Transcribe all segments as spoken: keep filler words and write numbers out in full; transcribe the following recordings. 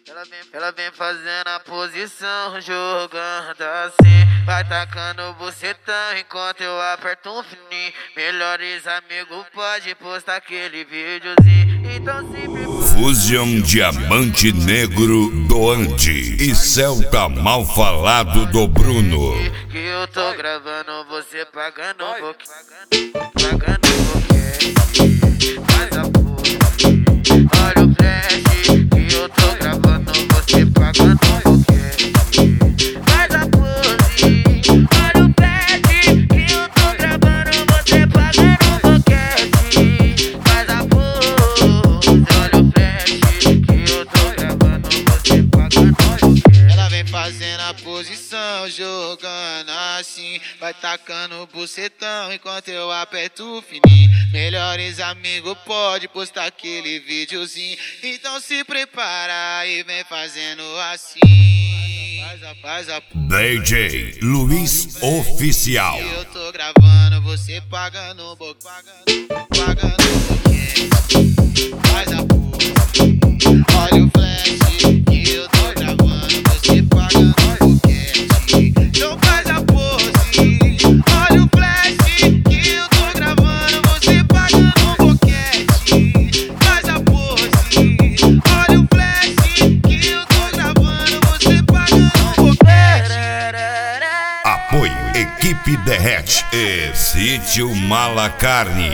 Ela vem, ela vem fazendo a posição, jogando assim. Vai tacando bucetão enquanto eu aperto um fininho. Melhores amigos pode postar aquele videozinho. Então se prepara. Fusion Diamante Negro Doante e Celta Mal Falado do Bruno. Que eu tô gravando você pagando um pouquinho. Pagando um pouquinho. Faz a porra. Olha o flash. Que eu tô gravando você pagando um pouquinho. Faz a pose. Olha o flash. Que eu tô gravando você pagando um pouquinho. Faz a pose. Olha o flash. Que eu tô gravando você pagando um pouquinho. Ela vem fazendo a posição, jogando assim. Vai tacando o bucetão enquanto eu aperto o fininho. Melhores amigos pode postar aquele videozinho. Então se prepara e vem fazendo assim. Faz a, faz a, D J Luiz Oficial. eu tô gravando você pagando um pouco, pagando, pagando um pouquinho. Faz a porra. Olha o flash que eu tô gravando você pagando um pouquinho. Então faz a pose. Olha o flash que eu tô gravando você pagando um boquete. Faz a pose. Olha o flash que eu tô gravando você pagando um boquete. Apoio Equipe Derrete e Sítio Malacarne.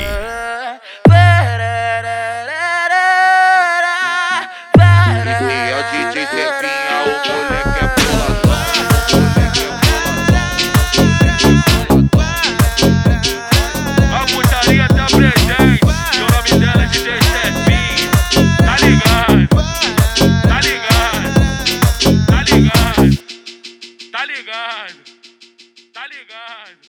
E é o D J Zequinha, o moleque é boladão. A putaria tá presente, e o nome dela é D J Zequinha. Tá ligado? Tá ligado? Tá ligado? Tá ligado? Tá ligado?